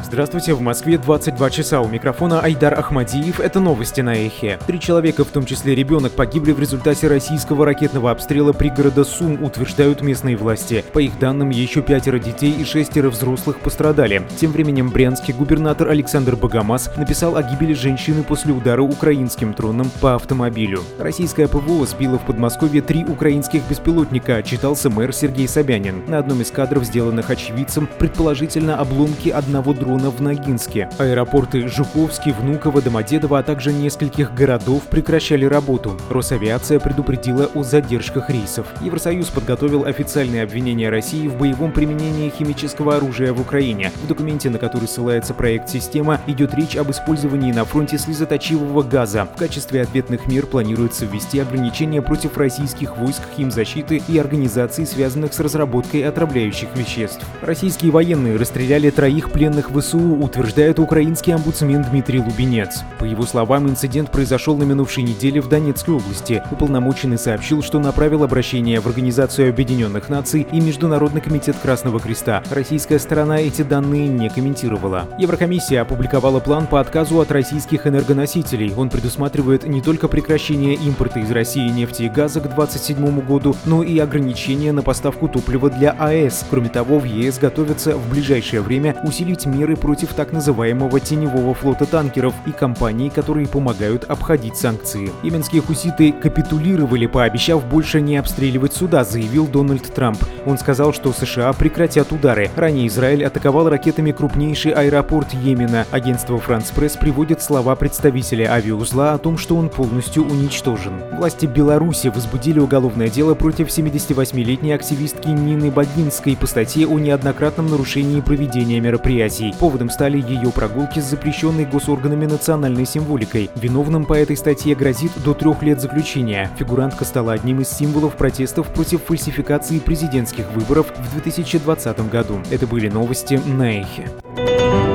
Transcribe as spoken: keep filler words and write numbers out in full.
Здравствуйте, в Москве двадцать два часа. У микрофона Айдар Ахмадиев. Это новости на Эхе. Три человека, в том числе ребенок, погибли в результате российского ракетного обстрела пригорода Сум, утверждают местные власти. По их данным, еще пятеро детей и шестеро взрослых пострадали. Тем временем брянский губернатор Александр Богомаз написал о гибели женщины после удара украинским дроном по автомобилю. Российская ПВО сбила в Подмосковье три украинских беспилотника, отчитался мэр Сергей Собянин. На одном из кадров, сделанных очевидцем, предположительно обломки одного дрона в Ногинске. Аэропорты Жуковский, Внуково, Домодедово, а также нескольких городов прекращали работу. Росавиация предупредила о задержках рейсов. Евросоюз подготовил официальные обвинения России в боевом применении химического оружия в Украине. В документе, на который ссылается проект «Система», идет речь об использовании на фронте слезоточивого газа. В качестве ответных мер планируется ввести ограничения против российских войск химзащиты и организаций, связанных с разработкой отравляющих веществ. Российские военные расстреляли троих пленных в ВСУ, утверждает украинский омбудсмен Дмитрий Лубенец. По его словам, инцидент произошел на минувшей неделе в Донецкой области. Уполномоченный сообщил, что направил обращение в Организацию Объединенных Наций и Международный комитет Красного Креста. Российская сторона эти данные не комментировала. Еврокомиссия опубликовала план по отказу от российских энергоносителей. Он предусматривает не только прекращение импорта из России нефти и газа к двадцать седьмому году, но и ограничения на поставку топлива для АЭС. Кроме того, в ЕС готовятся в ближайшее время усилить меры против так называемого теневого флота танкеров и компаний, которые помогают обходить санкции. Йеменские хуситы капитулировали, пообещав больше не обстреливать суда, заявил Дональд Трамп. Он сказал, что США прекратят удары. Ранее Израиль атаковал ракетами крупнейший аэропорт Йемена. Агентство France Press приводит слова представителя авиаузла о том, что он полностью уничтожен. Власти Беларуси возбудили уголовное дело против семидесятивосьмилетней активистки Нины Богинской по статье о неоднократном нарушении проведения мероприятий. Поводом стали ее прогулки с запрещенной госорганами национальной символикой. Виновным по этой статье грозит до трех лет заключения. Фигурантка стала одним из символов протестов против фальсификации президентских выборов в две тысячи двадцатом году. Это были новости на Эхе.